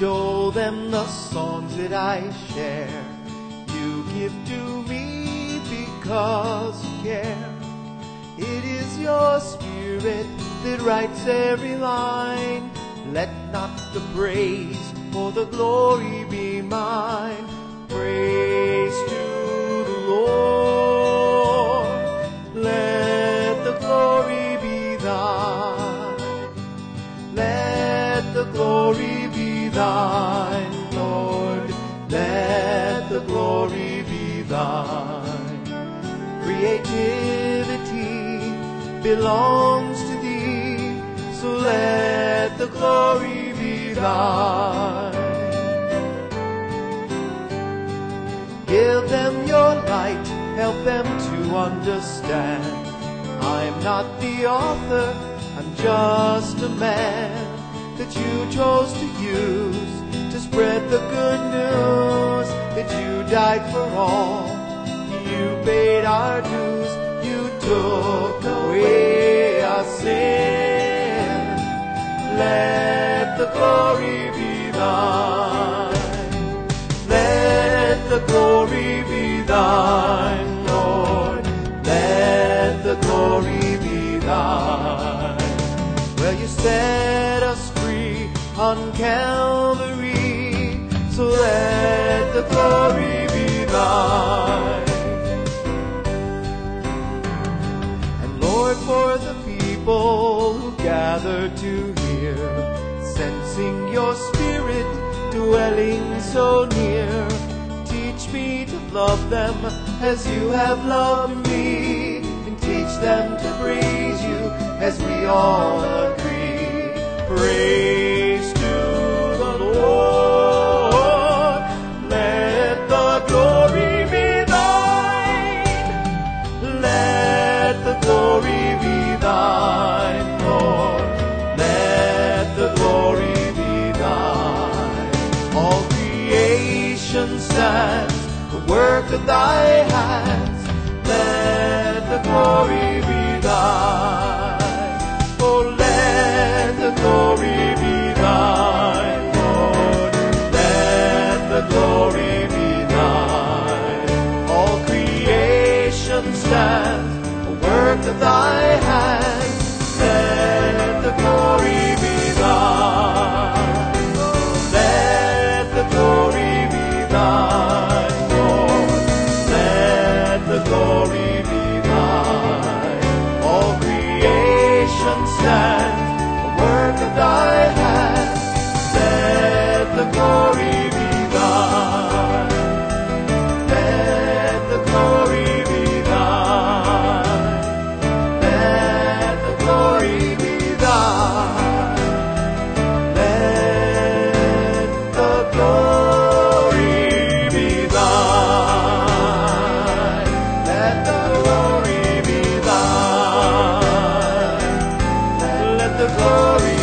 show them the songs that I share. You give to me because you care. It is your spirit that writes every line. Let not the praise or the glory be mine. Praise to the Lord. Let the glory be thine. Let the glory be thine, Lord. Let the glory be thine. Creativity belongs to thee, so let the glory be thine. Give them your light, help them to understand. I'm not the author, I'm just a man that you chose to use to spread the good news that you died for all. You paid our dues, you took away our sin. Let the glory be thine. Let the glory be thine, Lord. Let the glory be thine. Well, you set us free on Calvary, so let the glory be thine. And Lord, for the people who gather to hear, sensing your spirit dwelling so near, teach me to love them as you have loved me, and teach them to praise you as we all agree. Praise to the Lord. Let the glory be thine. Let the glory be thine, Lord. Let the glory be thine. All creation stands, the work of thy hands. Let the glory be thine. Oh, let the glory be thine, Lord. Let the glory be thine. All creation stands, the work of thy hands. Let the glory be thine. Let the glory be thine, Lord. Let the glory be thine. All creation stands, the work of thy hands. Let the glory be thine. Let the glory be thine. Let the glory be thine. Let the glory be thine. Let the glory be thine. Let the glory